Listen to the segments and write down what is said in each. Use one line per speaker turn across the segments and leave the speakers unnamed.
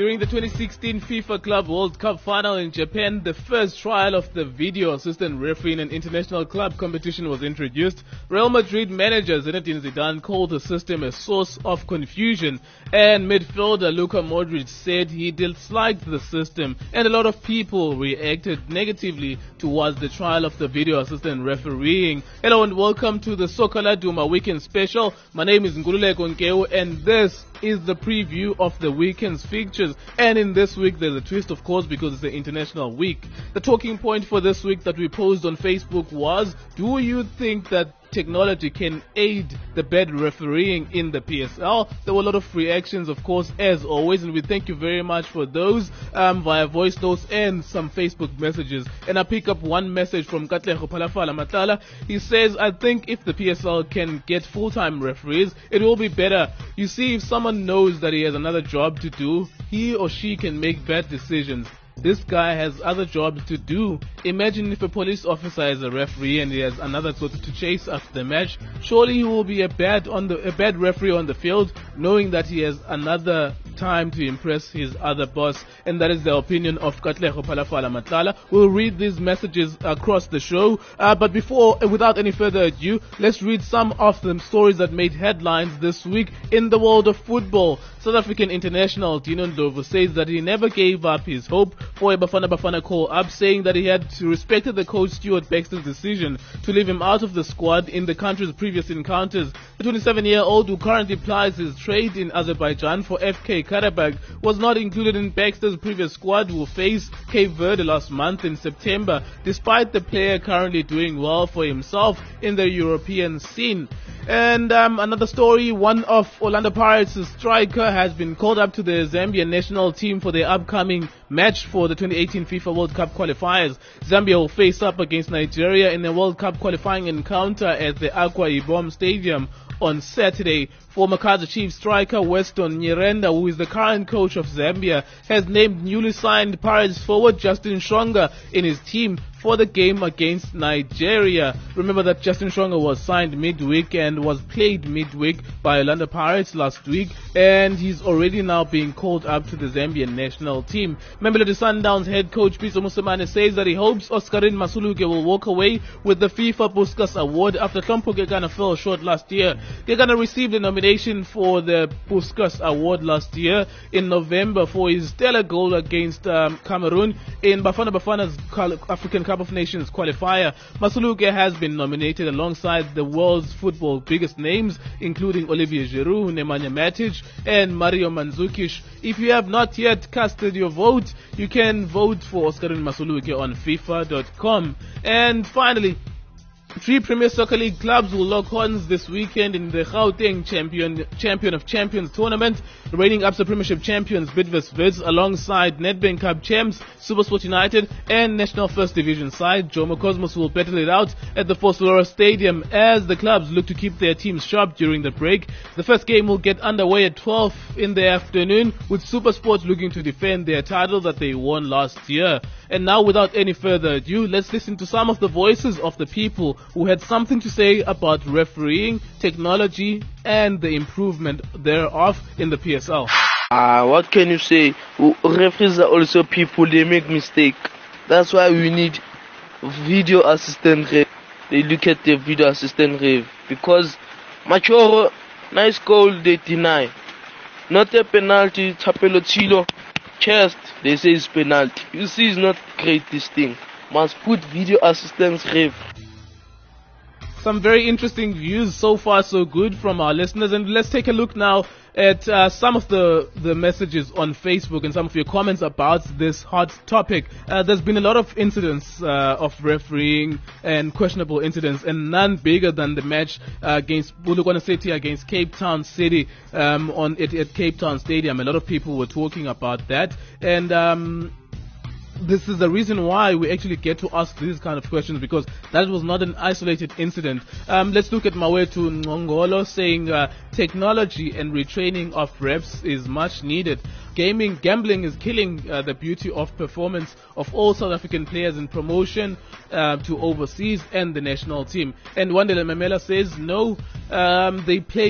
During the 2016 FIFA Club World Cup final in Japan, the first trial of the video assistant referee in an international club competition was introduced. Real Madrid manager Zinedine Zidane called the system a source of confusion, and midfielder Luka Modric said he disliked the system, and a lot of people reacted negatively towards the trial of the video assistant refereeing. Hello and welcome to the Soccer Duma Weekend Special. My name is Ngululeko Nkeu, and this is the preview of the weekend's fixtures. And in this week there's a twist, of course, because it's the International Week. The talking point for this week that we posed on Facebook was, do you think that technology can aid the bad refereeing in the PSL? There were a lot of reactions, of course, as always, and we thank you very much for those via voice notes and some Facebook messages. And I pick up one message from Katlego Palafala Matala. He says, I think if the PSL can get full-time referees, it will be better. You see, if someone knows that he has another job to do, he or she can make bad decisions. This guy has other jobs to do. Imagine if a police officer is a referee and he has another sort to chase after the match. Surely he will be a bad referee on the field, knowing that he has another time to impress his other boss. And that is the opinion of Katlego Palafala Matala. We'll read these messages across the show. But without any further ado, let's read some of the stories that made headlines this week in the world of football. South African international Dino Ndlovu says that he never gave up his hope for a Bafana call-up, saying that he had respected the coach Stuart Baxter's decision to leave him out of the squad in the country's previous encounters. The 27-year-old, who currently plies his trade in Azerbaijan for FK Karabakh, was not included in Baxter's previous squad, who faced Cape Verde last month in September, despite the player currently doing well for himself in the European scene. And another story, one of Orlando Pirates' striker has been called up to the Zambian national team for their upcoming match for the 2018 FIFA World Cup qualifiers. Zambia will face up against Nigeria in a World Cup qualifying encounter at the Aqua Ibom Stadium on Saturday. Former Kaizer Chiefs striker Weston Nyirenda, who is the current coach of Zambia, has named newly signed Pirates forward Justin Shonga in his team for the game against Nigeria. Remember that Justin Shonga was signed midweek and was played midweek by Orlando Pirates last week, and he's already now being called up to the Zambian national team. Mamelodi Sundowns head coach Pitso Mosimane says that he hopes Oscarine Masuluke will walk away with the FIFA Puskas Award after Hlompo Kekana fell short last year. Kekana received a nomination for the Puskas Award last year in November for his stellar goal against Cameroon in Bafana's African Cup of Nations qualifier. Masuluke has been nominated alongside the world's football biggest names, including Olivier Giroud, Nemanja Matic, and Mario Mandzukic. If you have not yet casted your vote, you can vote for Oscarine Masuluke on FIFA.com. And finally, 3 Premier Soccer League clubs will lock horns this weekend in the Gauteng Champion of Champions tournament. The reigning Absa Premiership champions Bidvest Wits, alongside Nedbank Cup champs SuperSport United and National First Division side Jomo Cosmos, will battle it out at the Foslora Stadium as the clubs look to keep their teams sharp during the break. The first game will get underway at 12 in the afternoon, with SuperSport looking to defend their title that they won last year. And now, without any further ado, let's listen to some of the voices of the people who had something to say about refereeing, technology, and the improvement thereof in the PSL.
What can you say? Referees are also people, they make mistakes. That's why we need video assistant ref. They look at the video assistant ref. Because Machoro, nice goal, they deny. Not a penalty, Chapelo Chilo, chest, they say it's penalty. You see, it's not great, this thing. Must put video assistance ref.
Some very interesting views, so far so good, from our listeners. And let's take a look now at some of the messages on Facebook and some of your comments about this hot topic. There's been a lot of incidents of refereeing and questionable incidents, and none bigger than the match against Bulugwana City against Cape Town City at Cape Town Stadium. A lot of people were talking about that, and this is the reason why we actually get to ask these kind of questions, because that was not an isolated incident. Let's look at Mawetu Ngongolo saying technology and retraining of reps is much needed. Gambling is killing the beauty of performance of all South African players in promotion to overseas and the national team. And Wandile Memela says no, they play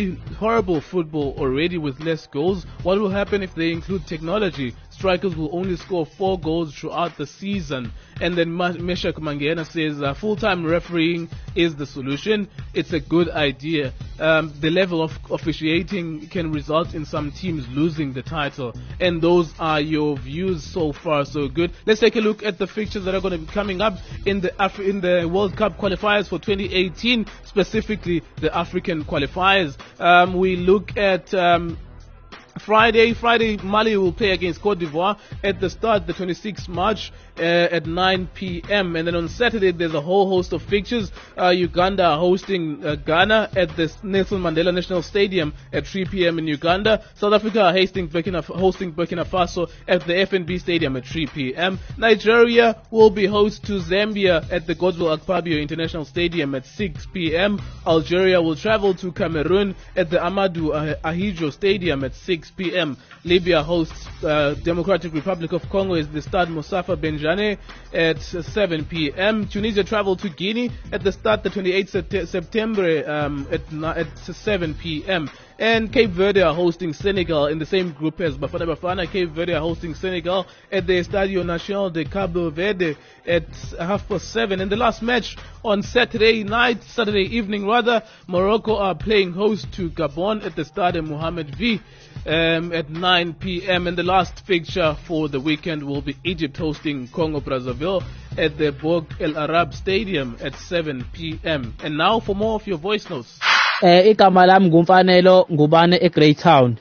horrible football already with less goals. What will happen if they include technology? Strikers will only score 4 goals throughout the season. And then Meshach Mangena says full-time refereeing is the solution. It's a good idea. The level of officiating can result in some teams losing the title. And those are your views so far, so good. Let's take a look at the fixtures that are going to be coming up in the World Cup qualifiers for 2018, specifically the African qualifiers. We look at Friday, Mali will play against Cote d'Ivoire at the start, the 26th March at 9 p.m. And then on Saturday, there's a whole host of fixtures. Uganda hosting Ghana at the Nelson Mandela National Stadium at 3 p.m. in Uganda. South Africa are hosting Burkina Faso at the FNB Stadium at 3 p.m. Nigeria will be host to Zambia at the Godswill Akpabio International Stadium at 6 p.m. Algeria will travel to Cameroon at the Amadou Ahidjo Stadium at 6 p.m. Libya hosts Democratic Republic of Congo at the Stade Moussafa Benjane at 7 p.m. Tunisia travel to Guinea at the start the 28th September at 7 p.m. And Cape Verde are hosting Senegal in the same group as Bafana Bafana. Cape Verde are hosting Senegal at the Estadio Nacional de Cabo Verde at 7:30. And the last match on Saturday evening, Morocco are playing host to Gabon at the Stade Mohamed V at 9 p.m. And the last fixture for the weekend will be Egypt hosting Congo Brazzaville at the Bourg El Arab Stadium at 7 p.m. And now for more of your voice notes.
Igama lami ngumfanelo ngubane eGreytown.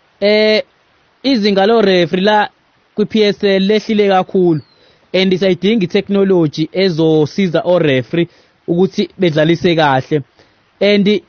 Izinga lo referee la kwi-PSL lehlile kakhulu and sayidinga itechnology ezosiza o referee ukuthi bedlalise kahle. And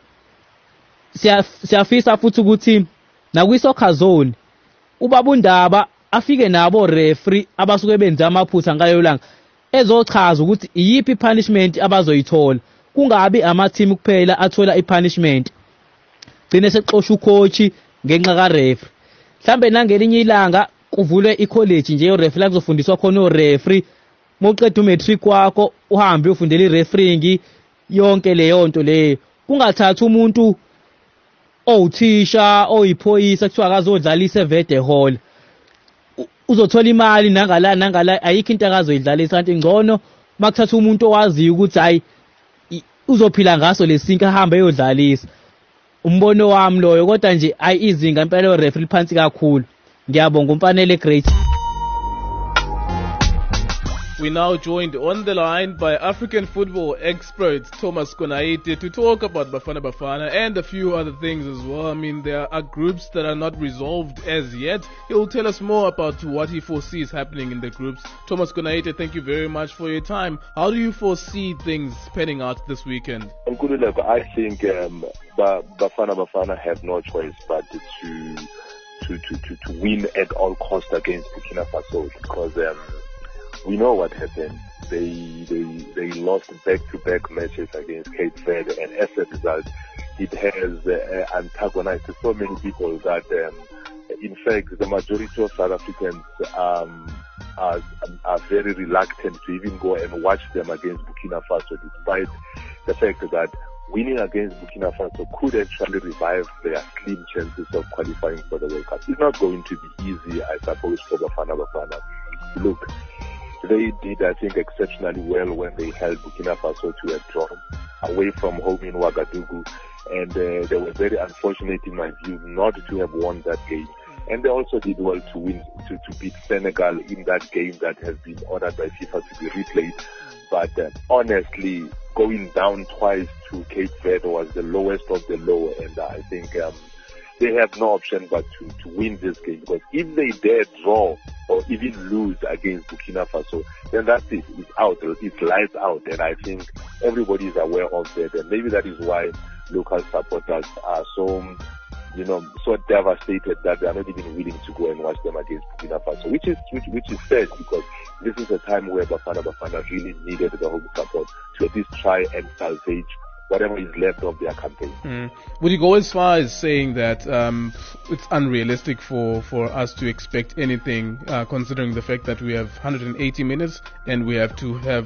siyafisa futhi ukuthi nakwi-soccer zone ubaba uNdaba afike nabo referee abasuke benza amaphutha ngaleyo langa ezochaza ukuthi iyiphi punishment abazoyithola. Kungabi ama-team kuphela athola i-punishment. Gcine sexosha ucoach ngenxa ka-referee. Mhlambe nangelinye ilanga kuvulwe i-college nje o-referee la kuzofundiswa khona o-referee. Moqeda umatric wakho uhambe ufundela i-refereeing yonke leyo nto leyo. Kungathatha umuntu owuthisha oyiphoyisa kuthiwa akazodlalisa eVerde Hall. Uzothola imali nangala ayikho into akazoyidlalisa kanti ngcono makuthatha umuntu owaziyo ukuthi hayi uzophila ngaso lesinke ahambe eyodlalisa. Umbono wami loyo kodwa nje izinga impela referee phansi kakhulu. Ngiyabonga umfanele great.
We now joined on the line by African football expert Thomas Konaite to talk about Bafana Bafana and a few other things as well. I mean, there are groups that are not resolved as yet. He'll tell us more about what he foresees happening in the groups. Thomas Konaite, thank you very much for your time. How do you foresee things panning out this weekend?
I think Bafana Bafana have no choice but to win at all costs against Burkina Faso because we know what happened. They lost back-to-back matches against Cape Verde, and as a result, it has antagonized so many people that, in fact, the majority of South Africans are very reluctant to even go and watch them against Burkina Faso, despite the fact that winning against Burkina Faso could actually revive their slim chances of qualifying for the World Cup. It's not going to be easy, I suppose, for Bafana Bafana. Look, they did, I think, exceptionally well when they held Burkina Faso to a draw away from home in Ouagadougou. And they were very unfortunate, in my view, not to have won that game. And they also did well to win, to beat Senegal in that game that has been ordered by FIFA to be replayed. But honestly, going down twice to Cape Verde was the lowest of the low. And I think they have no option but to win this game, because if they dare draw or even lose against Burkina Faso, then that's it. It's out. It's lights out. And I think everybody is aware of that. And maybe that is why local supporters are so devastated that they are not even willing to go and watch them against Burkina Faso, which is sad, because this is a time where Bafana really needed the home support to at least try and salvage whatever is left of their campaign.
Would you go as far as saying that it's unrealistic for us to expect anything, considering the fact that we have 180 minutes and we have to have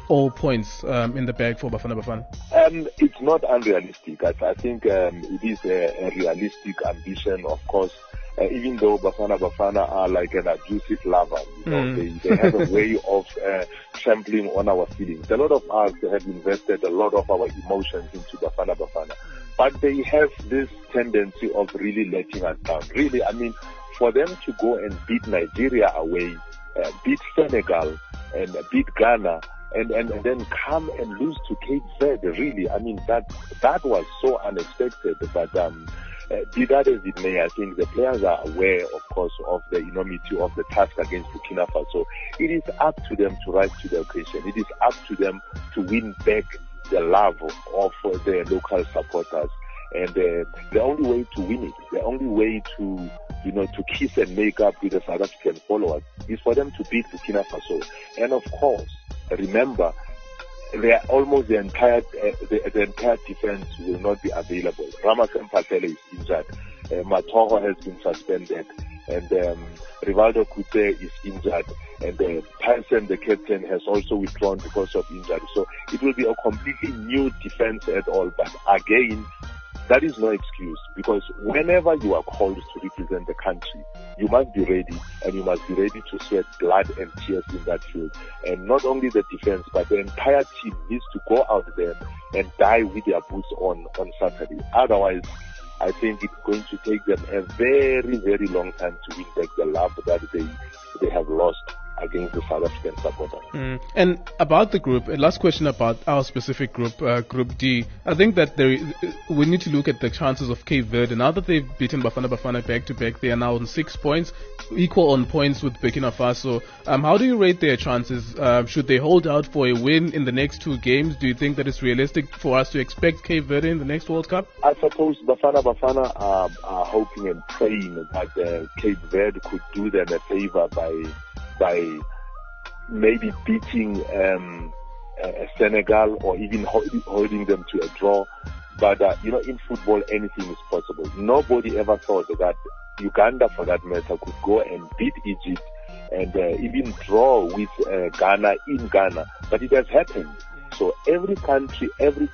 all points in the bag for Bafana Bafana?
It's not unrealistic. I think it is a realistic ambition, of course. Even though Bafana are like an abusive lover, you know, they have a way of trampling on our feelings. A lot of us have invested a lot of our emotions into Bafana, but they have this tendency of really letting us down. Really, I mean, for them to go and beat Nigeria away, beat Senegal, and beat Ghana, and then come and lose to Cape Verde, really, I mean, that was so unexpected. But be that as it may, I think the players are aware, of course, of the enormity of the task against Burkina Faso. It is up to them to rise to the occasion. It is up to them to win back the love of their local supporters. And the only way to win it, the only way to, you know, to kiss and make up with the South African followers is for them to beat Burkina Faso. And of course, remember, the entire defense will not be available. Ramakan Patel is injured. Matoro has been suspended. And Rivaldo Kute is injured. And Tyson, the captain, has also withdrawn because of injury. So it will be a completely new defense at all. But again, that is no excuse, because whenever you are called to represent the country, you must be ready, and you must be ready to sweat blood and tears in that field. And not only the defense, but the entire team needs to go out there and die with their boots on Saturday. Otherwise, I think it's going to take them a very, very long time to win back the love that they have lost against the South African supporters.
And about the group, last question about our specific group, Group D. I think that we need to look at the chances of Cape Verde. Now that they've beaten Bafana back to back, they are now on 6 points, equal on points with Burkina Faso. How do you rate their chances? Should they hold out for a win in the next 2 games? Do you think that it's realistic for us to expect Cape Verde in the next World Cup?
I suppose Bafana are hoping and praying that Cape Verde could do them a favor by maybe beating Senegal, or even holding them to a draw. But, you know, in football, anything is possible. Nobody ever thought that Uganda, for that matter, could go and beat Egypt and even draw with Ghana in Ghana. But it has happened. So every country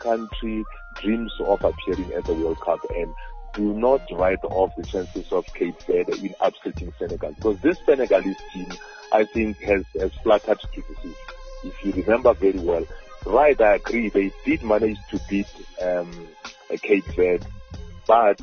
dreams of appearing at the World Cup, and do not write off the chances of Cape Verde in upsetting Senegal. Because this Senegalese team, I think, has flattered to deceive. If you remember very well, right, I agree, they did manage to beat Cape Verde, but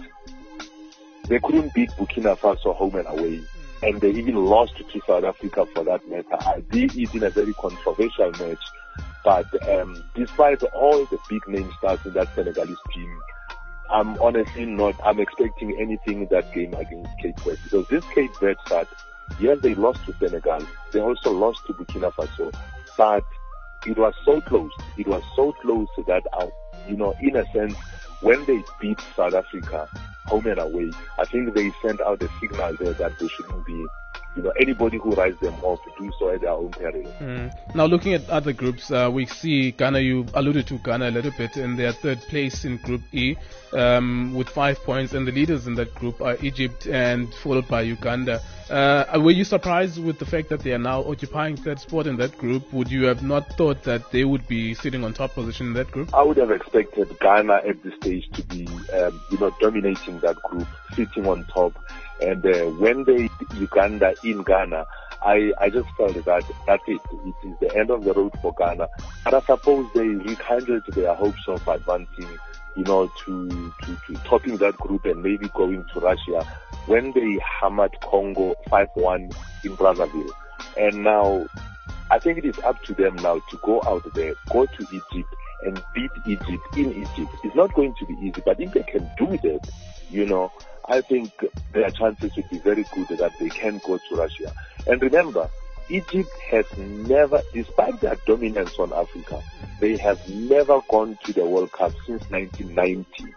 they couldn't beat Burkina Faso home and away. And they even lost to South Africa, for that matter. I did it in a very controversial match. But despite all the big name stars in that Senegalese team, I'm honestly not. I'm expecting anything in that game against Cape Verde, because this Cape Verde side, yes, they lost to Senegal. They also lost to Burkina Faso, but it was so close. It was so close that, you know, in a sense, when they beat South Africa home and away, I think they sent out a signal there that they shouldn't be, you know, anybody who writes them off to do so at their own peril.
Now, looking at other groups, we see Ghana. You alluded to Ghana a little bit in their 3rd place in Group E with 5 points, and the leaders in that group are Egypt and followed by Uganda. Were you surprised with the fact that they are now occupying 3rd spot in that group? Would you have not thought that they would be sitting on top position in that group?
I would have expected Ghana at this stage to be, you know, dominating that group, sitting on top. And when they Uganda in Ghana, I just felt that that's it. It is the end of the road for Ghana. And I suppose they rekindled their hopes of advancing, you know, to topping that group and maybe going to Russia when they hammered Congo 5-1 in Brazzaville. And now, I think it is up to them now to go out there, go to Egypt and beat Egypt in Egypt. It's not going to be easy, but if they can do that, you know, I think their chances would be very good that they can go to Russia. And remember, Egypt has never, despite their dominance on Africa, they have never gone to the World Cup since 1990.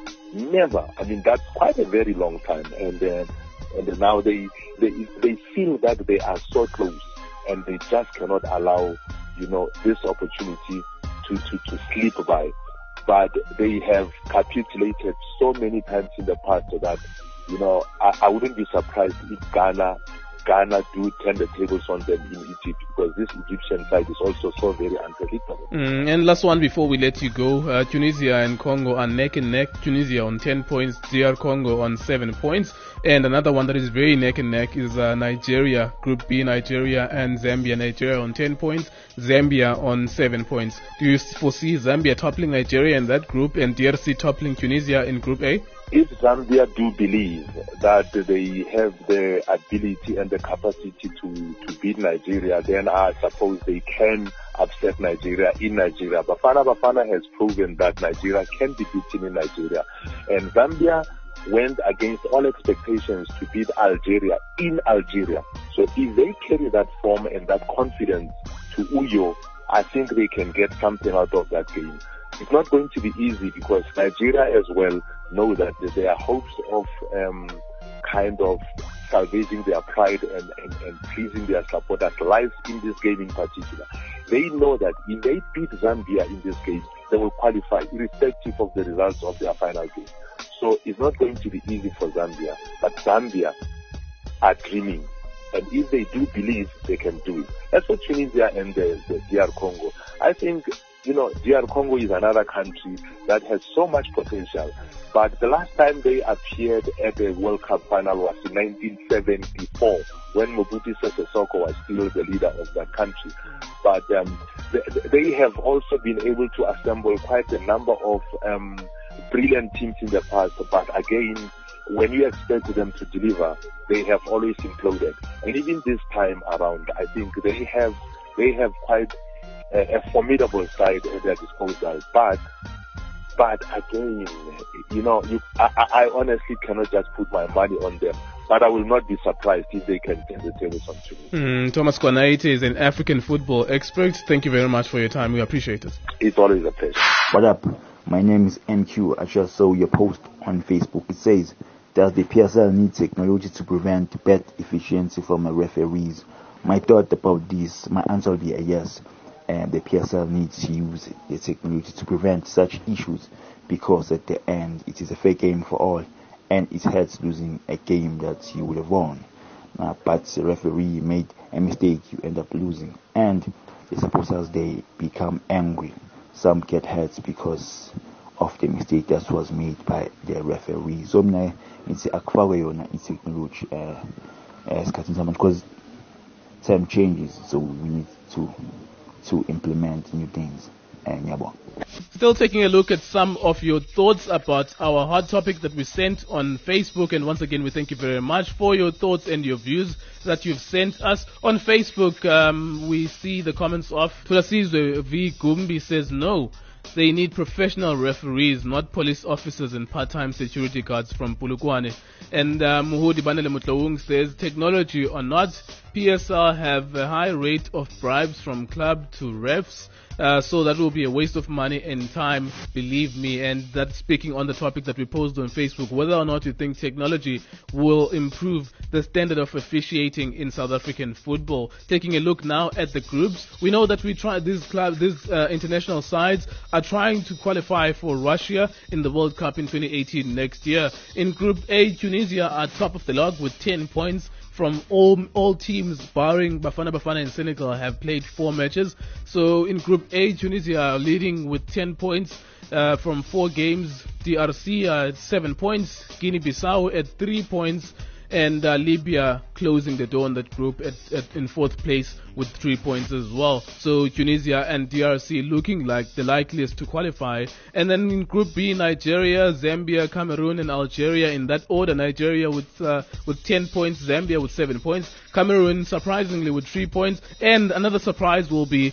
Never. I mean, that's quite a very long time. And now they feel that they are so close, and they just cannot allow, you know, this opportunity to slip by. But they have capitulated so many times in the past that, you know, I wouldn't be surprised if Ghana Ghana do turn the tables on them in Egypt, because this Egyptian side is also so very unpredictable.
And last one before we let you go, Tunisia and Congo are neck and neck. Tunisia on 10 points, DR Congo on 7 points. And another one that is very neck and neck is Nigeria, Group B, Nigeria and Zambia. Nigeria on 10 points, Zambia on 7 points. Do you foresee Zambia toppling Nigeria in that group and DRC toppling Tunisia in Group A?
If Zambia do believe that they have the ability and the capacity to beat Nigeria, then I suppose they can upset Nigeria in Nigeria. Bafana has proven that Nigeria can be beaten in Nigeria. And Zambia went against all expectations to beat Algeria in Algeria. So if they carry that form and that confidence to Uyo, I think they can get something out of that game. It's not going to be easy, because Nigeria as well know that there are hopes of kind of salvaging their pride and pleasing their supporters live in this game in particular. They know that if they beat Zambia in this game, they will qualify irrespective of the results of their final game. So it's not going to be easy for Zambia, but Zambia are dreaming. And if they do believe, they can do it. That's what Tunisia and the DR Congo. I think, DR Congo is another country that has so much potential. But the last time they appeared at the World Cup final was in 1974, when Mobutu Sese Seko was still the leader of that country. But they have also been able to assemble quite a number of brilliant teams in the past. But again, when you expect them to deliver, they have always imploded. And even this time around, I think they have quite a formidable side at their disposal. But again, I honestly cannot just put my money on them. But I will not be surprised if they can turn the tables on Tunisia.
Thomas Kwanaite is an African football expert. Thank you very much for your time. We appreciate it.
It's always a pleasure.
What up? My name is MQ. I just saw your post on Facebook. It says, does the PSL need technology to prevent bet efficiency from the referees? My thought about this, my answer will be a yes. The PSL needs to use the technology to prevent such issues, because at the end it is a fair game for all, and it hurts losing a game that you would have won. But the referee made a mistake, you end up losing, and the supporters, they become angry. Some get hurt because of the mistake that was made by the referee. So it's akufakwe yona technology because time changes, so we need to implement new things.
Still taking a look at some of your thoughts about our hot topic that we sent on Facebook, and once again we thank you very much for your thoughts and your views that you've sent us on Facebook. We see the comments of Tulasizwe V. Gumbi says no. They need professional referees, not police officers and part-time security guards from Polokwane. And Muhudi Banele Mutlawung says, technology or not, PSL have a high rate of bribes from club to refs. So that will be a waste of money and time, believe me. And that's speaking on the topic that we posed on Facebook, whether or not you think technology will improve the standard of officiating in South African football. Taking a look now at the groups, we know that these international sides are trying to qualify for Russia in the World Cup in 2018 next year. In Group A, Tunisia are top of the log with 10 points. From all teams, barring Bafana and Senegal, have played 4 matches. So in Group A, Tunisia are leading with 10 points from 4 games. DRC are at 7 points. Guinea-Bissau at 3 points. And Libya closing the door on that group in 4th place with 3 points as well. So Tunisia and DRC looking like the likeliest to qualify. And then in Group B, Nigeria, Zambia, Cameroon and Algeria in that order. Nigeria with 10 points, Zambia with 7 points, Cameroon surprisingly with 3 points. And another surprise will be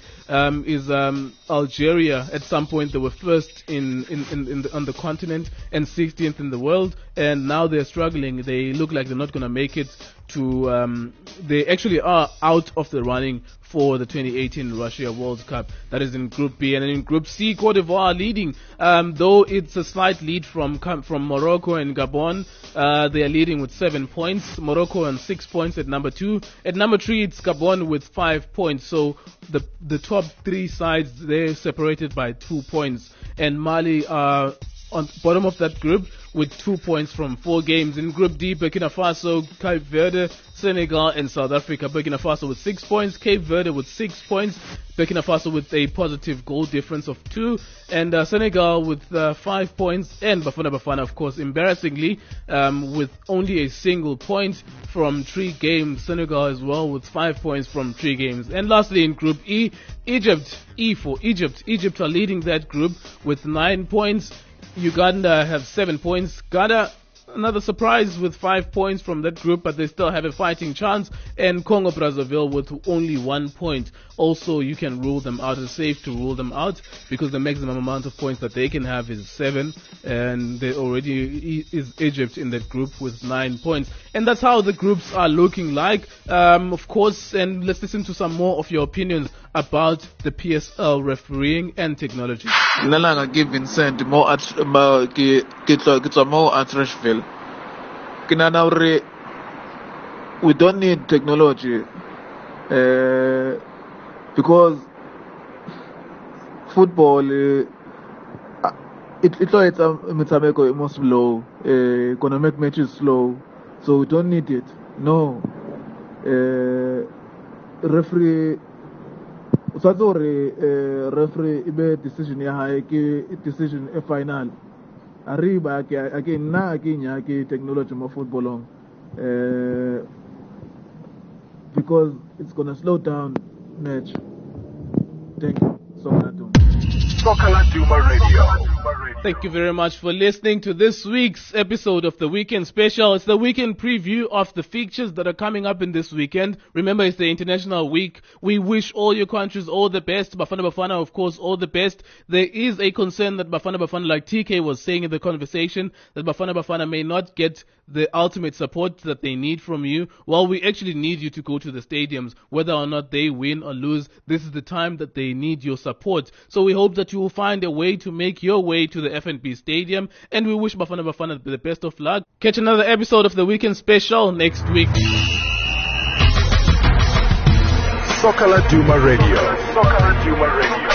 Algeria. At some point they were first on the continent and 16th in the world, and now they're struggling. They look like they're not going to make it to they actually are out of the running for the 2018 Russia World Cup. That is in Group B. And in Group C, Cote d'Ivoire leading, though it's a slight lead from Morocco and Gabon. They are leading with 7 points. Morocco on 6 points at number 2. At number 3, it's Gabon with 5 points. So the top 3 sides, they're separated by 2 points. And Mali are on the bottom of that group with 2 points from 4 games. In Group D, Burkina Faso, Cape Verde, Senegal, and South Africa. Burkina Faso with 6 points, Cape Verde with 6 points, Burkina Faso with a positive goal difference of 2, and Senegal with 5 points, and Bafana Bafana, of course, embarrassingly, with only a single point from 3 games. Senegal as well with 5 points from 3 games. And lastly, in Group E, Egypt, E for Egypt. Egypt are leading that group with 9 points. Uganda have 7 points. Ghana, another surprise with 5 points from that group, but they still have a fighting chance. And Congo Brazzaville with only 1 point. Also, you can rule them out. It's safe to rule them out because the maximum amount of points that they can have is 7, and they already is Egypt in that group with 9 points. And that's how the groups are looking like, of course. And let's listen to some more of your opinions about the PSL refereeing and technology.
Nalanga ke Vincent mo at ke mo at Rushville. Kinana re we don't need technology because football it's more slow, gonna make matches slow, so we don't need it. No, referee. Referee ibe decision ya high decision a final. Arriba again na akinya ki technology mo football on because it's gonna slow down match. Thank you.
Soccer Duma Radio.
Thank you very much for listening to this week's episode of the Weekend Special. It's the weekend preview of the features that are coming up in this weekend. Remember, it's the International Week. We wish all your countries all the best. Bafana Bafana, of course, all the best. There is a concern that Bafana Bafana, like TK was saying in the conversation, that Bafana Bafana may not get the ultimate support that they need from you. Well, we actually need you to go to the stadiums. Whether or not they win or lose, this is the time that they need your support. So we hope that you will find a way to make your way to the FNB Stadium, and we wish Bafana Bafana the best of luck. Catch another episode of the Weekend Special next week.
Soccer Duma Radio. Soccer Duma Radio.